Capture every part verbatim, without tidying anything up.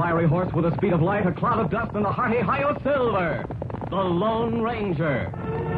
fiery horse with the speed of light, a cloud of dust, and a hearty Hi-Yo Silver, the Lone Ranger.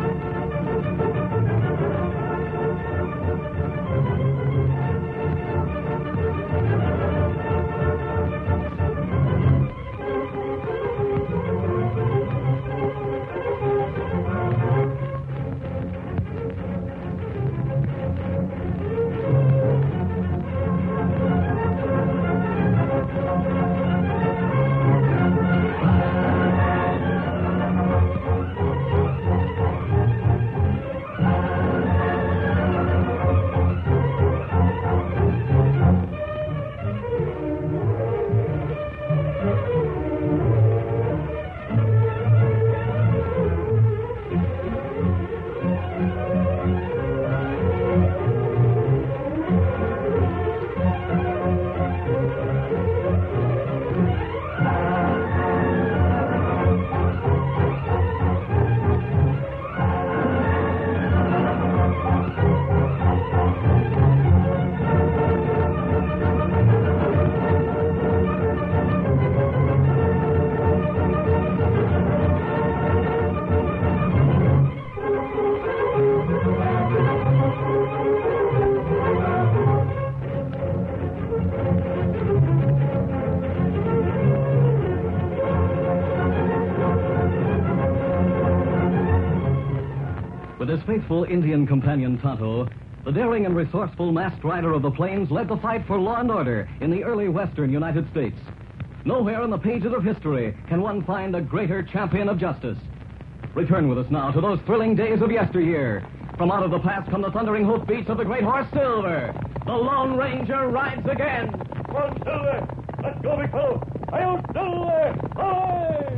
With his faithful Indian companion Tonto, the daring and resourceful masked rider of the plains led the fight for law and order in the early western United States. Nowhere in the pages of history can one find a greater champion of justice. Return with us now to those thrilling days of yesteryear. From out of the past come the thundering hoofbeats of the great horse Silver. The Lone Ranger rides again. Come on, Silver. Let's go, big fellow. Hi-Yo, Silver! Hi!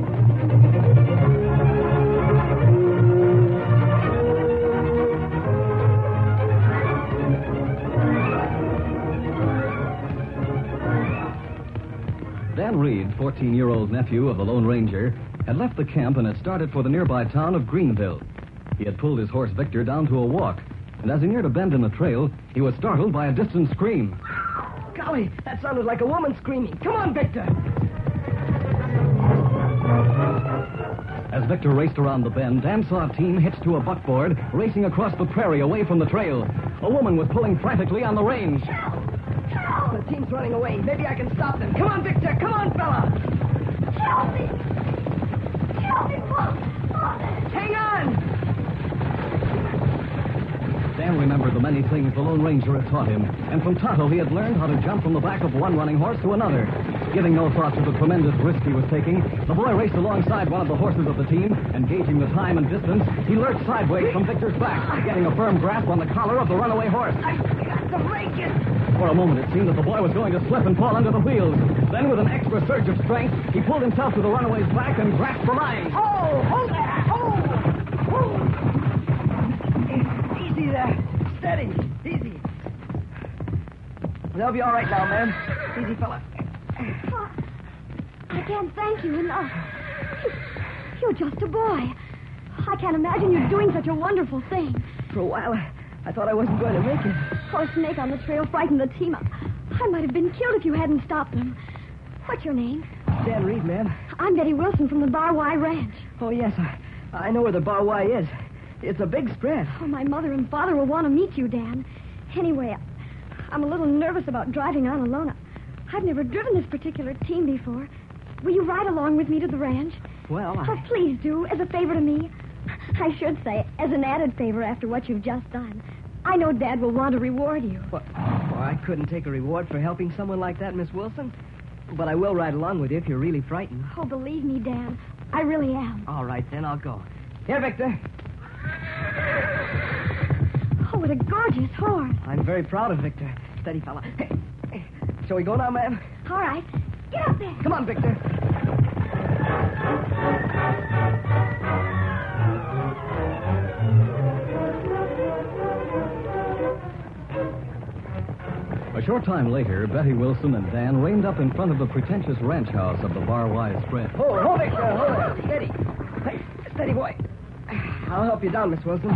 Dan Reed, fourteen-year-old nephew of the Lone Ranger, had left the camp and had started for the nearby town of Greenville. He had pulled his horse Victor down to a walk, and as he neared a bend in the trail, he was startled by a distant scream. Golly, that sounded like a woman screaming. Come on, Victor! As Victor raced around the bend, Dan saw a team hitched to a buckboard racing across the prairie away from the trail. A woman was pulling frantically on the reins. The team's running away. Maybe I can stop them. Come on, Victor. Come on, fella. Help me. Help me, Mom. Hang on. Dan remembered the many things the Lone Ranger had taught him, and from Tonto he had learned how to jump from the back of one running horse to another. Giving no thought to the tremendous risk he was taking, the boy raced alongside one of the horses of the team, and gauging the time and distance, he lurched sideways from Victor's back, getting a firm grasp on the collar of the runaway horse. I got to break it. For a moment, it seemed that the boy was going to slip and fall under the wheels. Then, with an extra surge of strength, he pulled himself to the runaway's back and grasped the line. Oh, hold there. Oh, oh. Easy there. Steady. Easy. They'll be all right now, ma'am. Easy, fella. Oh, I can't thank you enough. You're just a boy. I can't imagine you doing such a wonderful thing. For a while, I, I thought I wasn't going to make it. Poor Snake on the trail frightened the team up. I might have been killed if you hadn't stopped them. What's your name? Dan Reed, ma'am. I'm Betty Wilson from the Bar Y Ranch. Oh, yes, I, I know where the Bar Y is. It's a big spread. Oh, my mother and father will want to meet you, Dan. Anyway, I'm a little nervous about driving on alone. I've never driven this particular team before. Will you ride along with me to the ranch? Well, I... Oh, please do, as a favor to me. I should say, as an added favor after what you've just done. I know Dad will want to reward you. Well, well, I couldn't take a reward for helping someone like that, Miss Wilson. But I will ride along with you if you're really frightened. Oh, believe me, Dan. I really am. All right, then I'll go. Here, Victor. Oh, what a gorgeous horse. I'm very proud of Victor. Steady, fella. Hey, hey. Shall we go now, ma'am? All right. Get up there. Come on, Victor. A short time later, Betty Wilson and Dan reined up in front of the pretentious ranch house of the Bar Y spread. Hold, hold it, uh, hold it. Steady. Hey, steady, boy. I'll help you down, Miss Wilson.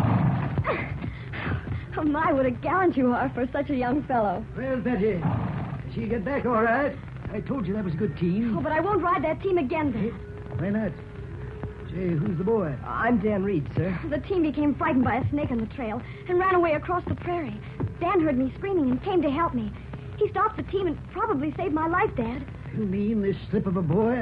Oh, my, what a gallant you are for such a young fellow. Well, Betty, did she get back all right? I told you that was a good team. Oh, but I won't ride that team again, Dad. Why not? Say, who's the boy? I'm Dan Reed, sir. The team became frightened by a snake on the trail and ran away across the prairie. Dan heard me screaming and came to help me. He stopped the team and probably saved my life, Dad. You mean this slip of a boy?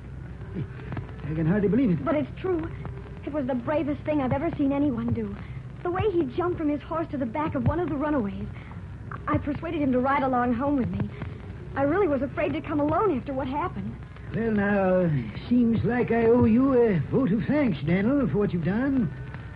I can hardly believe it. But it's true. It was the bravest thing I've ever seen anyone do. The way he jumped from his horse to the back of one of the runaways. I persuaded him to ride along home with me. I really was afraid to come alone after what happened. Well, now, seems like I owe you a vote of thanks, Daniel, for what you've done.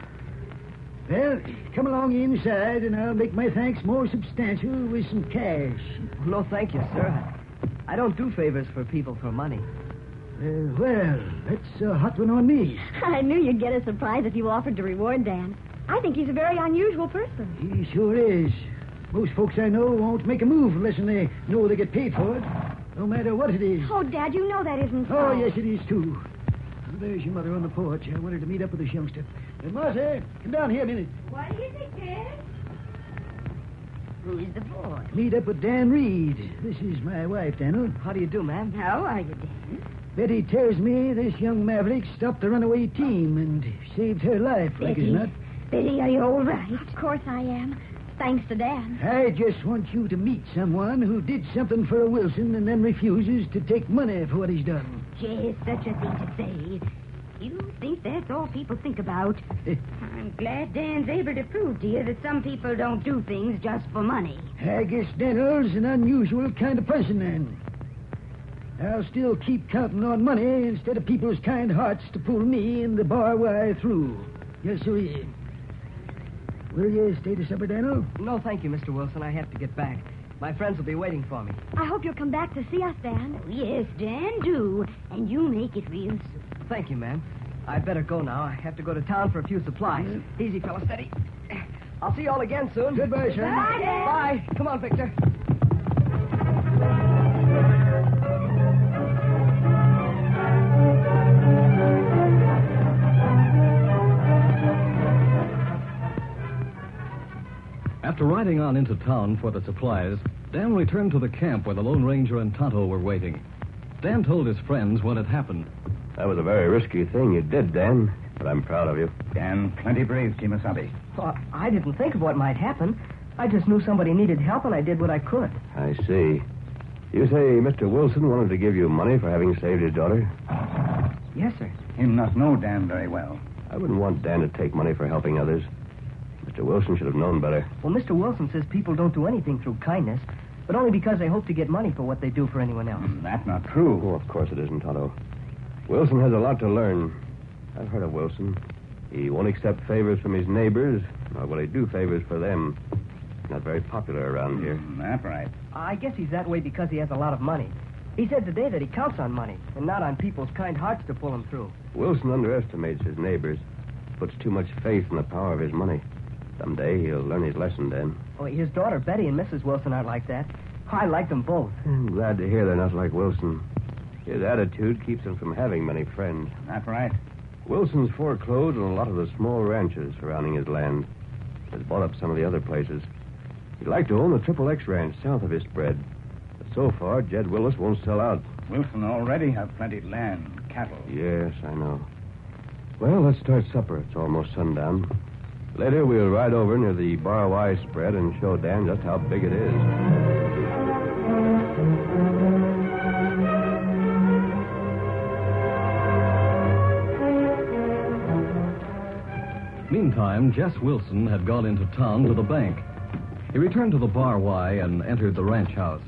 Well, come along inside, and I'll make my thanks more substantial with some cash. No, thank you, sir. I don't do favors for people for money. Uh, well, that's a hot one on me. I knew you'd get a surprise if you offered to reward Dan. I think he's a very unusual person. He sure is. Most folks I know won't make a move unless they know they get paid for it, no matter what it is. Oh, Dad, you know that isn't so. Oh, yes, it is, too. There's your mother on the porch. I wanted to meet up with this youngster. Uh, Martha, come down here a minute. What is it, Dad? Who's the boy? Meet up with Dan Reed. This is my wife, Daniel. How do you do, ma'am? How are you, Dan? Betty tells me this young maverick stopped the runaway team and saved her life, like as Betty? not. Betty, are you all right? Of course I am. Thanks to Dan. I just want you to meet someone who did something for a Wilson and then refuses to take money for what he's done. Just such a thing to say. You think that's all people think about. I'm glad Dan's able to prove to you that some people don't do things just for money. I guess Daniel's an unusual kind of person, then. I'll still keep counting on money instead of people's kind hearts to pull me and the bar wire through. Yes, sir. Will you stay to supper, Daniel? No, thank you, Mister Wilson. I have to get back. My friends will be waiting for me. I hope you'll come back to see us, Dan. Oh, yes, Dan, do. And you make it real soon. Thank you, ma'am. I'd better go now. I have to go to town for a few supplies. Mm-hmm. Easy, fella, steady. I'll see you all again soon. Goodbye, sir. Bye, Dan. Bye. Come on, Victor. After riding on into town for the supplies, Dan returned to the camp where the Lone Ranger and Tonto were waiting. Dan told his friends what had happened. That was a very risky thing you did, Dan, but I'm proud of you. Dan, plenty brave, Kimasabi. Well, I didn't think of what might happen. I just knew somebody needed help, and I did what I could. I see. You say Mister Wilson wanted to give you money for having saved his daughter? Yes, sir. Him not know Dan very well. I wouldn't want Dan to take money for helping others. Mister Wilson should have known better. Well, Mister Wilson says people don't do anything through kindness, but only because they hope to get money for what they do for anyone else. Mm, That's not true. Oh, of course it isn't, Tonto. Wilson has a lot to learn. I've heard of Wilson. He won't accept favors from his neighbors, nor will he do favors for them. Not very popular around here. Mm, That's right. I guess he's that way because he has a lot of money. He said today that he counts on money, and not on people's kind hearts to pull him through. Wilson underestimates his neighbors, puts too much faith in the power of his money. Someday he'll learn his lesson, Dan. Oh, his daughter Betty and Missus Wilson aren't like that. I like them both. I'm glad to hear they're not like Wilson. His attitude keeps him from having many friends. That's right. Wilson's foreclosed on a lot of the small ranches surrounding his land. Has bought up some of the other places. He'd like to own the Triple X Ranch south of his spread. But so far, Jed Willis won't sell out. Wilson already have plenty of land, cattle. Yes, I know. Well, let's start supper. It's almost sundown. Later, we'll ride over near the Bar Y spread and show Dan just how big it is. Meantime, Jess Wilson had gone into town to the bank. He returned to the Bar Y and entered the ranch house.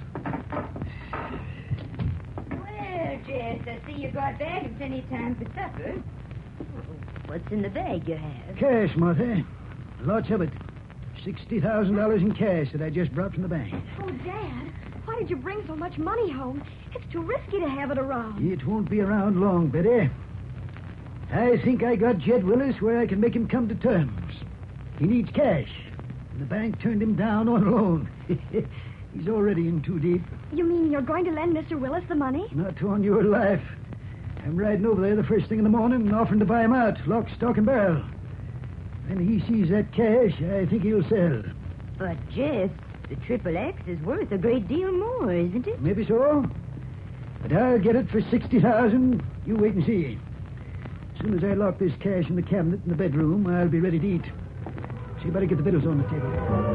Well, Jess, I see you got back in plenty of time for supper. What's in the bag you have? Cash, Martha. Lots of it. sixty thousand dollars in cash that I just brought from the bank. Oh, Dad, why did you bring so much money home? It's too risky to have it around. It won't be around long, Betty. I think I got Jed Willis where I can make him come to terms. He needs cash. And the bank turned him down on a loan. He's already in too deep. You mean you're going to lend Mister Willis the money? Not on your life. I'm riding over there the first thing in the morning and offering to buy him out, lock, stock, and barrel. When he sees that cash, I think he'll sell. But, Jess, the Triple X is worth a great deal more, isn't it? Maybe so. But I'll get it for sixty thousand. You wait and see. As soon as I lock this cash in the cabinet in the bedroom, I'll be ready to eat. So you better get the victuals on the table.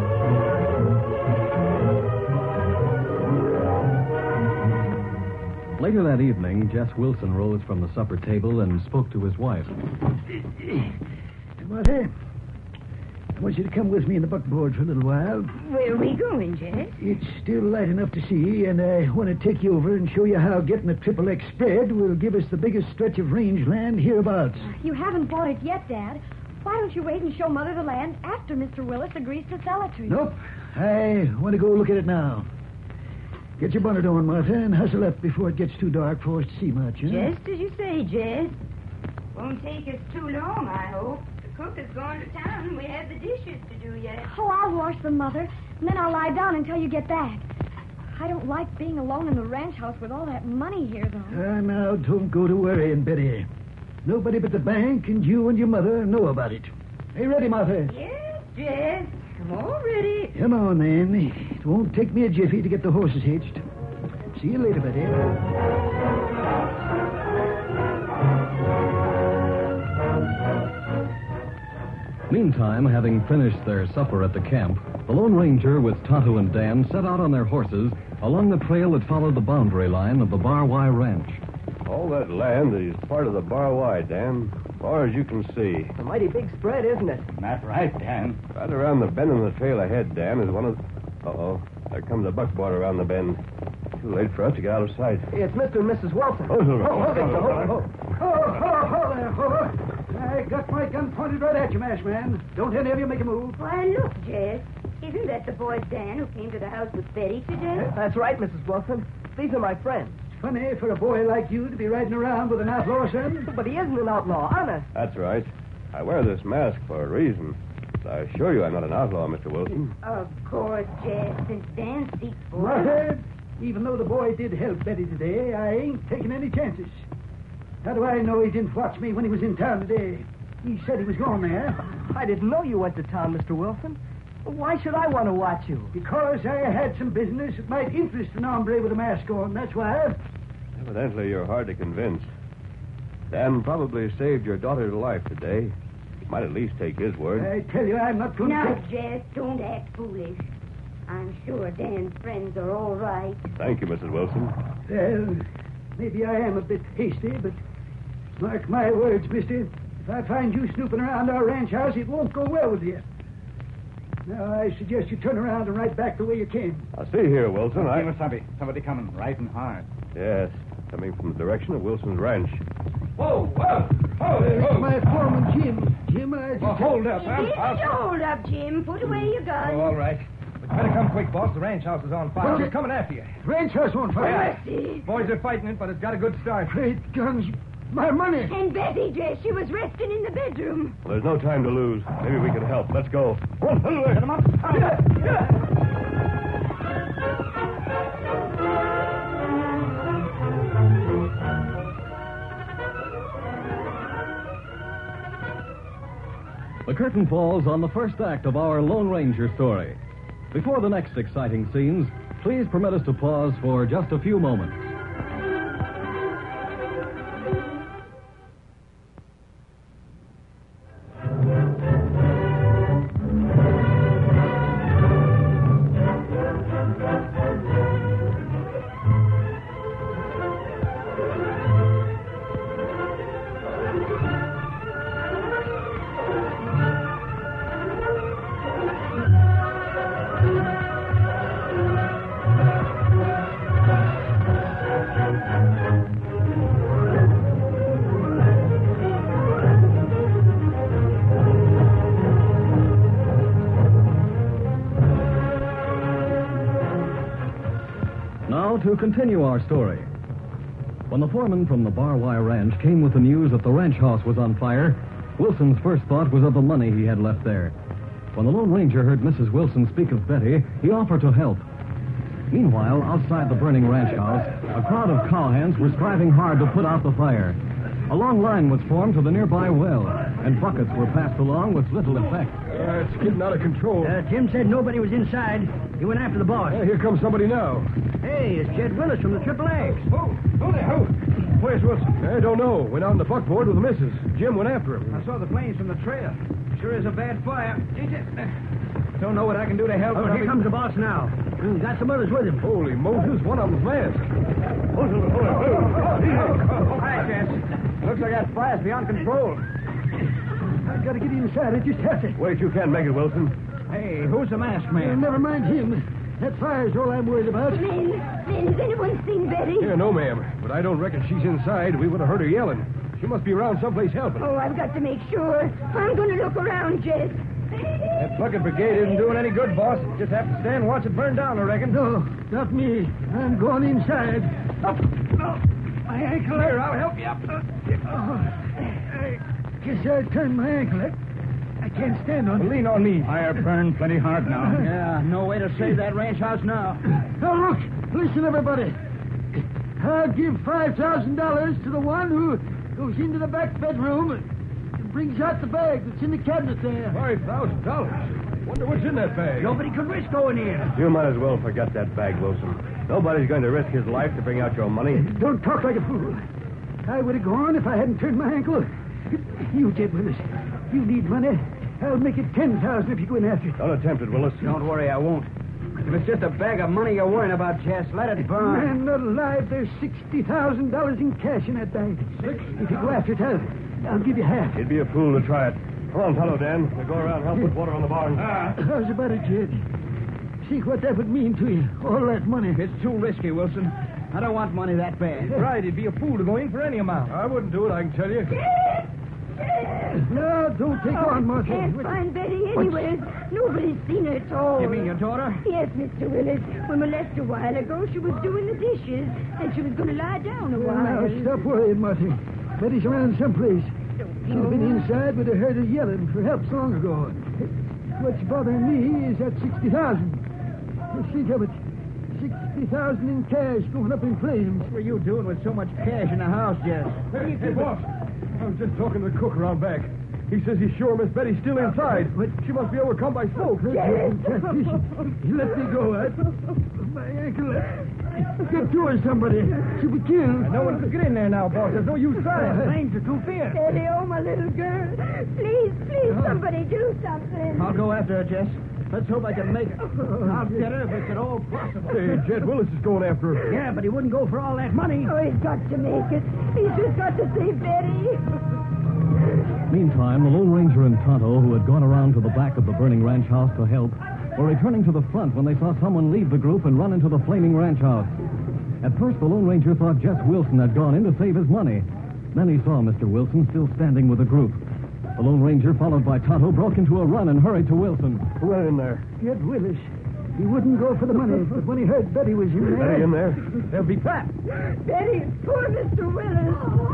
Later that evening, Jess Wilson rose from the supper table and spoke to his wife. Martha, I want you to come with me in the buckboard for a little while. Where are we going, Jess? It's still light enough to see, and I want to take you over and show you how getting a triple X spread will give us the biggest stretch of rangeland hereabouts. You haven't bought it yet, Dad. Why don't you wait and show Mother the land after Mister Willis agrees to sell it to you? Nope. I want to go look at it now. Get your bonnet on, Martha, and hustle up before it gets too dark for us to see much, huh? Just as you say, Jess. Won't take us too long, I hope. The cook is going to town, and we have the dishes to do yet. Oh, I'll wash them, Mother. And then I'll lie down until you get back. I don't like being alone in the ranch house with all that money here, though. Ah, now, don't go to worrying, Betty. Nobody but the bank and you and your mother know about it. Are you ready, Martha? Yes, Jess. I'm all ready. Come on, then. It won't take me a jiffy to get the horses hitched. See you later, Betty. Meantime, having finished their supper at the camp, the Lone Ranger with Tonto and Dan set out on their horses along the trail that followed the boundary line of the Bar Y Ranch. All that land is part of the Bar Y, Dan, as far as you can see. A mighty big spread, isn't it? That's right, Dan. Right around the bend in the trail ahead, Dan, is one of... Uh-oh. There comes a buckboard around the bend. Too late for us to get out of sight. It's Mister and Missus Wilson. Oh, Silver. Oh, hold it, hold it, hold it. Ho, ho, ho there, ho. I got my gun pointed right at you, masked man. Don't any of you make a move. Why, look, Jess. Isn't that the boy Dan who came to the house with Betty today? That's right, Missus Wilson. These are my friends. Funny for a boy like you to be riding around with an outlaw, son. But he isn't an outlaw, honest. That's right. I wear this mask for a reason. But I assure you I'm not an outlaw, Mister Wilson. Of course, Jess. Since Dan speaks for Martha, even though the boy did help Betty today, I ain't taking any chances. How do I know he didn't watch me when he was in town today? He said he was going there. I didn't know you went to town, Mister Wilson. Why should I want to watch you? Because I had some business that might interest an hombre with a mask on, that's why. Evidently, you're hard to convince. Dan probably saved your daughter's life today. You might at least take his word. I tell you, I'm not going Now, to... Jess, don't act foolish. I'm sure Dan's friends are all right. Thank you, Missus Wilson. Well, maybe I am a bit hasty, but mark my words, mister. If I find you snooping around our ranch house, it won't go well with you. Now, I suggest you turn around and ride back the way you came. Now, see here, Wilson. I... Kimasabi, somebody coming riding hard. Yes, coming from the direction of Wilson's ranch. Whoa, whoa, whoa, There's my foreman, Jim. Jim, I just... Oh, hold up, Didn't you hold up, Jim? Put away your gun. Oh, all right. But you better come quick, boss. The ranch house is on fire. What's We're it? coming after you. Ranch house on fire. Mercy. Boys are fighting it, but it's got a good start. Great guns. My money. And Betty, Jess, she was resting in the bedroom. Well, there's no time to lose. Maybe we can help. Let's go. Get them up. The curtain falls on the first act of our Lone Ranger story. Before the next exciting scenes, please permit us to pause for just a few moments. Now to continue our story. When the foreman from the Bar Y Ranch came with the news that the ranch house was on fire, Wilson's first thought was of the money he had left there. When the Lone Ranger heard Missus Wilson speak of Betty, he offered to help. Meanwhile, outside the burning ranch house, a crowd of cowhands were striving hard to put out the fire. A long line was formed to the nearby well, and buckets were passed along with little effect. Uh, it's getting out of control. Uh, Jim said nobody was inside. He went after the boss. Uh, here comes somebody now. Hey, it's Jed Willis from the Triple X. Who? Who there? Who? Where's Wilson? I don't know. Went out on the buckboard with the missus. Jim went after him. I saw the flames from the trail. Sure is a bad fire. Don't know what I can do to help. Oh, here comes the boss now. Mm, got some others with him. Holy Moses, one of them's masked. Hi, Jess. Looks like that fire's beyond control. I've got to get inside. I just have to. Wait, you can't make it, Wilson. Hey, who's the masked Uh, man? never mind him. That fire's all I'm worried about. Lynn, Lynn, has anyone seen Betty? Yeah, no, ma'am. But I don't reckon she's inside. We would have heard her yelling. She must be around someplace helping. Oh, I've got to make sure. I'm going to look around, Jess. That bucket brigade isn't doing any good, boss. Just have to stand and watch it burn down, I reckon. No, not me. I'm going inside. Up. No. My ankle. Here, I'll help you up. Oh, I guess I turned my ankle. I, I can't stand on it. Lean on me. Fire burned plenty hard now. Yeah, no way to save that ranch house now. Now, look. Listen, everybody. I'll give five thousand dollars to the one who goes into the back bedroom and brings out the bag that's in the cabinet there. Five thousand dollars. Wonder what's in that bag. Nobody could risk going in. You might as well forget that bag, Wilson. Nobody's going to risk his life to bring out your money. Don't talk like a fool. I would have gone if I hadn't turned my ankle. You, Jed Willis, you need money. I'll make it ten thousand if you go in after it. Don't attempt it, Willis. Don't worry, I won't. If it's just a bag of money you're worrying about, Jess, let it burn. Man, not alive. There's sixty thousand dollars in cash in that bag. If you go after it, I'll, I'll give you half. He'd be a fool to try it. Come on, fellow Dan. We'll go around and help put water on the barn. Ah. How's about it, Jed? See what that would mean to you. All that money. It's too risky, Wilson. I don't want money that bad. Right, he'd be a fool to go in for any amount. I wouldn't do it, I can tell you. No, don't take Oh, on, Martha. can't find Betty anywhere. Nobody's seen her at all. You mean your daughter? Yes, Mister Willis. When we left a while ago, she was doing the dishes, and she was going to lie down a Well, while. now, stop worrying, Marty. Betty's around someplace. She'd have been inside, would have heard her yelling for help long ago. What's bothering me is that sixty thousand. Think of it. Sixty thousand in cash going up in flames. What were you doing with so much cash in the house, Jess? Hey, hey, boss. I was just talking to the cook around back. He says he's sure Miss Betty's still inside. But she must be overcome by smoke. You let me go. I, my ankle. Get to her, somebody. She'll be killed. No one could get in there now, boss. There's no use trying. Uh, Flames are too fierce. Betty, oh, my little girl. Please, please, somebody do something. I'll go after her, Jess. Let's hope I can make it. I'll get her if it's at all possible. Hey, Jed Willis is going after her. Yeah, but he wouldn't go for all that money. Oh, he's got to make it. He's just got to save Betty. Meantime, the Lone Ranger and Tonto, who had gone around to the back of the burning ranch house to help, were returning to the front when they saw someone leave the group and run into the flaming ranch house. At first, the Lone Ranger thought Jess Wilson had gone in to save his money. Then he saw Mister Wilson still standing with the group. The Lone Ranger, followed by Tonto, broke into a run and hurried to Wilson. Who went in there? Jed Willis. He wouldn't go for the money, but when he heard Betty was in there... Betty in there? They'll be fat. Betty, poor Mister Willis.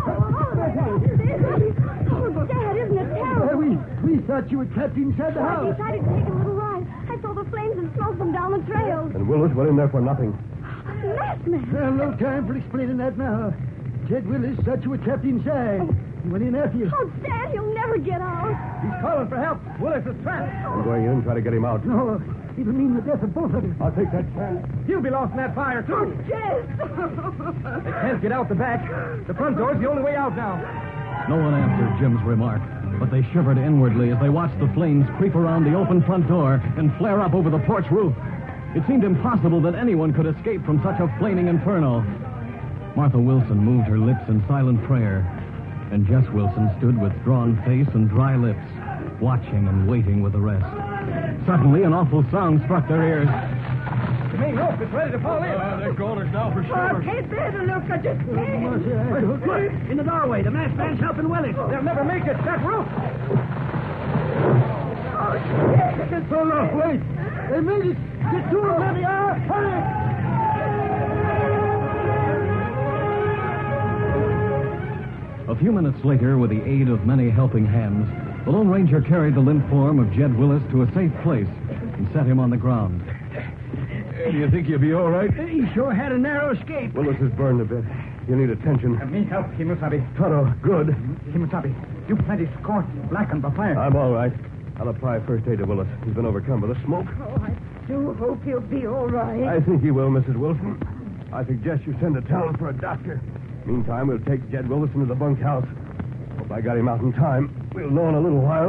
Betty. Oh, Dad, isn't it Uh, terrible? we, we thought you were trapped inside the I house. decided to take a little ride. I saw the flames and smoke them down the trail. And Willis went in there for nothing. Masked man. Well, no time for explaining that now. Jed Willis thought you were trapped inside. He went in after you. Oh, Dad, he'll never get out. He's calling for help. Willis is trapped. I'm going in and try to get him out. No, it'll mean the death of both of us. I'll take that chance. He'll be lost in that fire, Oh, too. Jess. They can't get out the back. The front door's the only way out now. No one answered Jim's remark, but they shivered inwardly as they watched the flames creep around the open front door and flare up over the porch roof. It seemed impossible that anyone could escape from such a flaming inferno. Martha Wilson moved her lips in silent prayer, and Jess Wilson stood with drawn face and dry lips, watching and waiting with the rest. Suddenly, an awful sound struck their ears. The main rope is ready to fall in. Uh, they're going us now for Oh, I can't bear to look. I just can't. Look, in the doorway. The masked man's helping Willis. They'll never make it. That roof. Oh, Jess. Oh, no, wait. They made it. Get to him, where they are. Hurry. A few minutes later, with the aid of many helping hands, the Lone Ranger carried the limp form of Jed Willis to a safe place and set him on the ground. Do you think you'll be all right? He sure had a narrow escape. Willis is burned a bit. You need attention. Me help, Kimasabi. Tonto, good. Kimasabi, you plenty scorched, blackened by fire. I'm all right. I'll apply first aid to Willis. He's been overcome by the smoke. Oh, I do hope he'll be all right. I think he will, Missus Wilson. I suggest you send to town for a doctor. Meantime, we'll take Jed Willis into the bunkhouse. Hope I got him out in time. We'll know in a little while.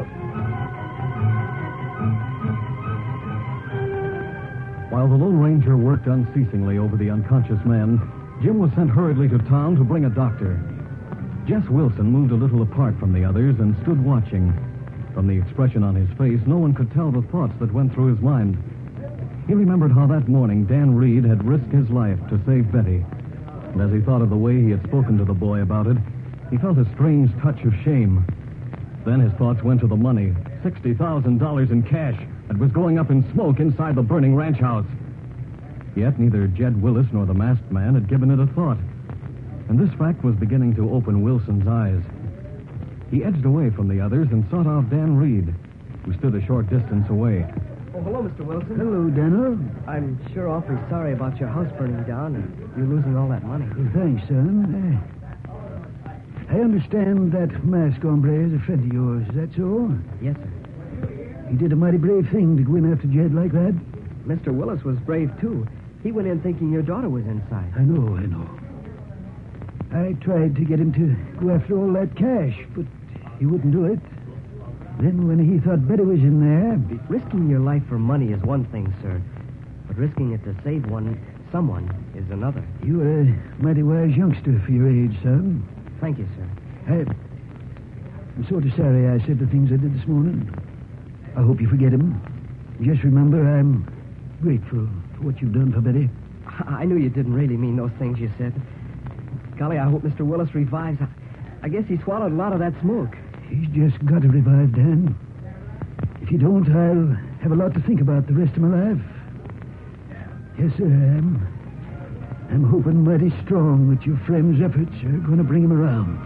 While the Lone Ranger worked unceasingly over the unconscious man, Jim was sent hurriedly to town to bring a doctor. Jess Wilson moved a little apart from the others and stood watching. From the expression on his face, no one could tell the thoughts that went through his mind. He remembered how that morning Dan Reed had risked his life to save Betty. And as he thought of the way he had spoken to the boy about it, he felt a strange touch of shame. Then his thoughts went to the money, sixty thousand dollars in cash, that was going up in smoke inside the burning ranch house. Yet neither Jed Willis nor the masked man had given it a thought. And this fact was beginning to open Wilson's eyes. He edged away from the others and sought out Dan Reed, who stood a short distance away. Oh, hello, Mister Wilson. Hello, Daniel. I'm sure awfully sorry about your house burning down and you losing all that money. Well, thanks, son. Uh, I understand that masked hombre is a friend of yours. Is that so? Yes, sir. He did a mighty brave thing to go in after Jed like that. Mister Willis was brave, too. He went in thinking your daughter was inside. I know, I know. I tried to get him to go after all that cash, but he wouldn't do it. Then when he thought Betty was in there... Risking your life for money is one thing, sir. But risking it to save one, someone, is another. You are a mighty wise youngster for your age, son. Thank you, sir. I, I'm sort of sorry I said the things I did this morning. I hope you forget them. Just remember, I'm grateful for what you've done for Betty. I knew you didn't really mean those things you said. Golly, I hope Mister Willis revives. I, I guess he swallowed a lot of that smoke. He's just got to revive, Dan. If you don't, I'll have a lot to think about the rest of my life. Yes, sir, I am. I'm hoping mighty strong that your friend's efforts are going to bring him around.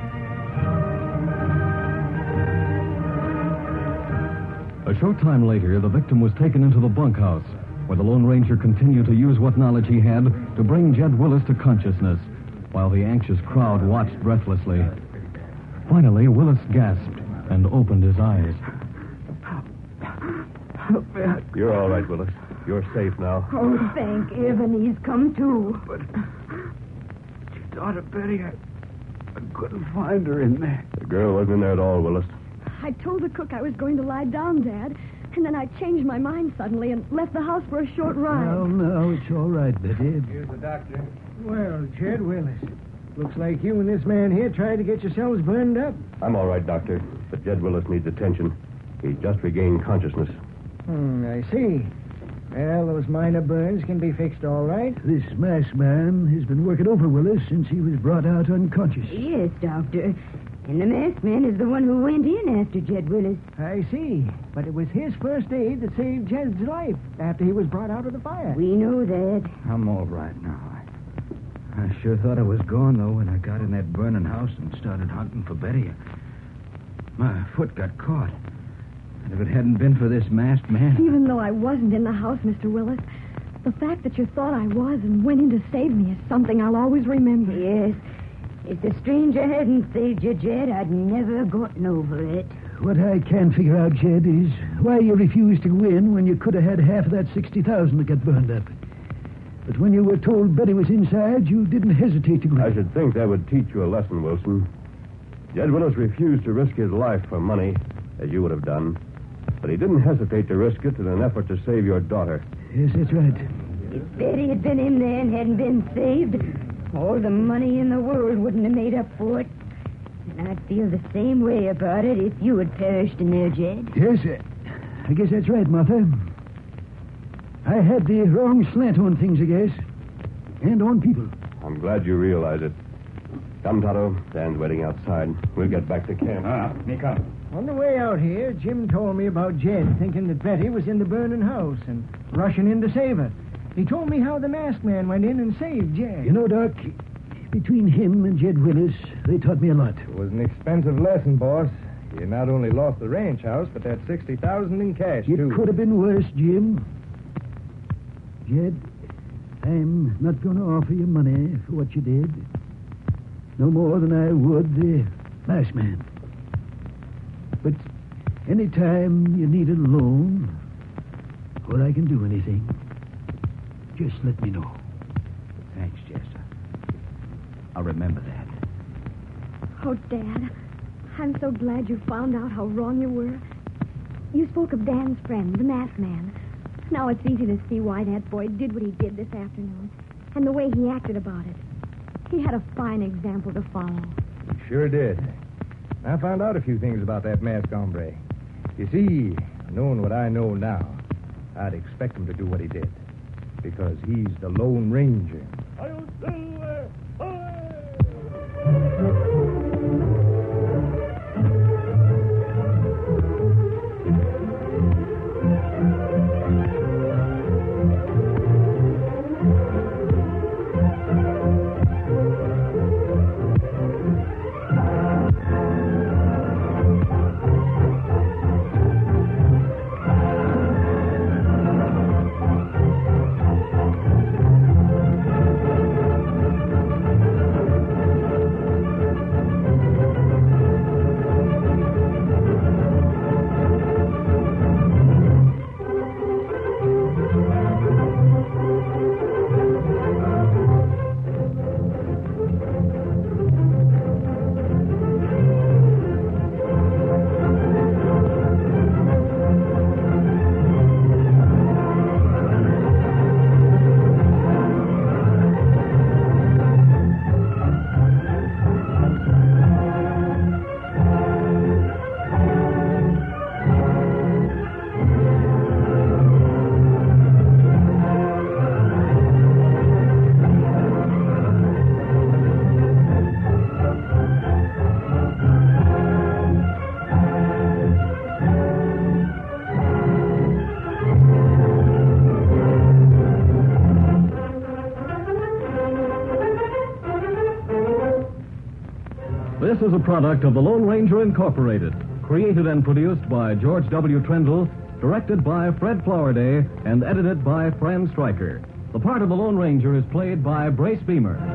A short time later, the victim was taken into the bunkhouse, where the Lone Ranger continued to use what knowledge he had to bring Jed Willis to consciousness, while the anxious crowd watched breathlessly. Finally, Willis gasped and opened his eyes. You're all right, Willis. You're safe now. Oh, thank heaven he's come to. But your daughter Betty, I, I couldn't find her in there. The girl wasn't in there at all, Willis. I told the cook I was going to lie down, Dad, and then I changed my mind suddenly and left the house for a short ride. No, no, it's all right, Betty. Here's the doctor. Well, Jed Willis, looks like you and this man here tried to get yourselves burned up. I'm all right, Doctor, but Jed Willis needs attention. He's just regained consciousness. Hmm, I see. Well, those minor burns can be fixed all right. This masked man has been working over Willis since he was brought out unconscious. Yes, Doctor. And the masked man is the one who went in after Jed Willis. I see. But it was his first aid that saved Jed's life after he was brought out of the fire. We know that. I'm all right now. I, I sure thought I was gone, though, when I got in that burning house and started hunting for Betty. My foot got caught. And if it hadn't been for this masked man... Even though I wasn't in the house, Mister Willis, the fact that you thought I was and went in to save me is something I'll always remember. Yes. If the stranger hadn't saved you, Jed, I'd never gotten over it. What I can't figure out, Jed, is why you refused to go in when you could have had half of that sixty thousand that got burned up. But when you were told Betty was inside, you didn't hesitate to go in. I should think that would teach you a lesson, Wilson. Jed Willis refused to risk his life for money, as you would have done. But he didn't hesitate to risk it in an effort to save your daughter. Yes, that's right. If Betty had been in there and hadn't been saved, all the money in the world wouldn't have made up for it. And I'd feel the same way about it if you had perished in there, Jed. Yes, uh, I guess that's right, Martha. I had the wrong slant on things, I guess. And on people. I'm glad you realize it. Come, Tonto. Dan's waiting outside. We'll get back to camp. Ah, me come. On the way out here, Jim told me about Jed thinking that Betty was in the burning house and rushing in to save her. He told me how the masked man went in and saved Jed. You know, Doc, between him and Jed Willis, they taught me a lot. It was an expensive lesson, boss. You not only lost the ranch house, but that sixty thousand in cash, It too. could have been worse, Jim. Jed, I'm not going to offer you money for what you did. No more than I would the last man. But any time you need a loan, or I can do anything, just let me know. Thanks, Chester. I'll remember that. Oh, Dad, I'm so glad you found out how wrong you were. You spoke of Dan's friend, the masked man. Now it's easy to see why that boy did what he did this afternoon, and the way he acted about it. He had a fine example to follow. Sure did. I found out a few things about that masked hombre. You see, knowing what I know now, I'd expect him to do what he did. Because he's the Lone Ranger. This is a product of the Lone Ranger Incorporated, created and produced by George W. Trendle, directed by Fred Flowerday, and edited by Fran Stryker. The part of the Lone Ranger is played by Brace Beamer.